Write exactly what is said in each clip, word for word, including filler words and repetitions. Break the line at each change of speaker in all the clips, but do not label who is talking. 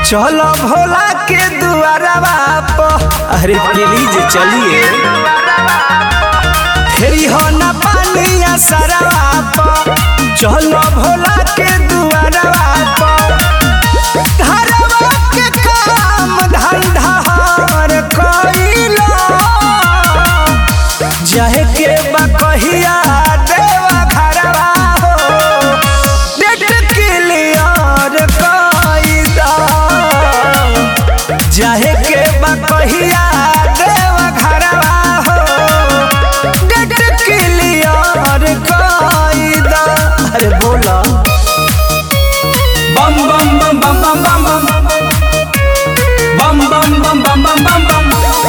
चलो भोला के दुआरवा पर, अरे प्लीज चलिए। फेरी हो न पानिया सरवा पर, चलो भोला के दुआरवा पर। घरवा के काम धंधा हर कइलो, जाहे के बा कहिया देवा घरवा हो, डेट क्लियर कइदा। जाहे के बा कहिया देवा घरवा हो, डेट क्लियर कइदा। अरे बोला
बम बम बम बम बम बम बम बम बम बम बम बम बम बम।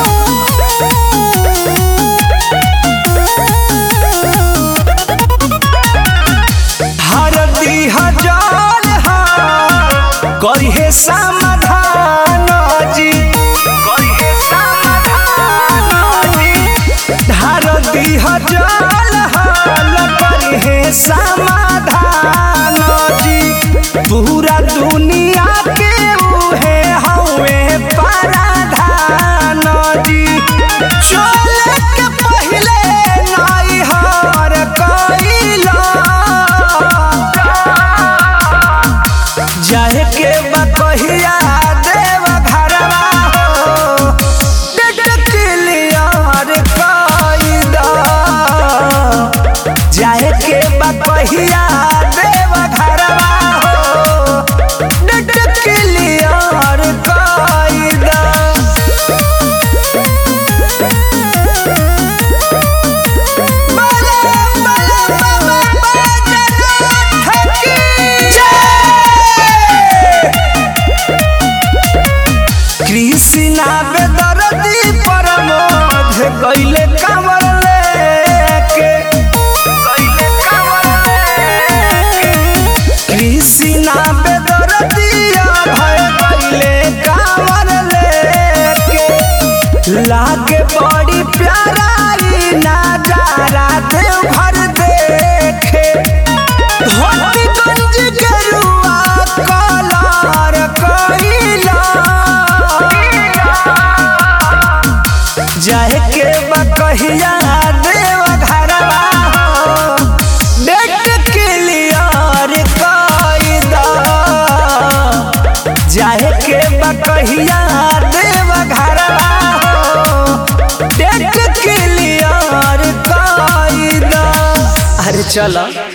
हरदी हजार करिहे समाधान जी, करिहे समाधान जी। हरदी हजार करिहे समाधान जी। पूरा दुनिया के उहे हवे paraधान जी। चले के पहिले नाई हर कइला, जाहे के बा कहिया देवा घरवा हो, डेट क्लियर कइदा। जाहे के बा कहिया देवा घरवा हो, डेट क्लियर कइदा। कृष्णा बेदर्दी प्रमोद गइले कांवर लेके, गइले कांवर लेके। कृष्णा बेदर्दी भय गइले कांवर लेके। लागे बड़ी प्यारा ई नजारा देवघर देखे। धोती गंजी गेरुआ कलर कइला, जाहे के बा कहिया देवा घरवा हो, डेट क्लियर कइदा। जाहे के बा कहिया देवा घरवा हो, डेट क्लियर कइदा। अरे चलो।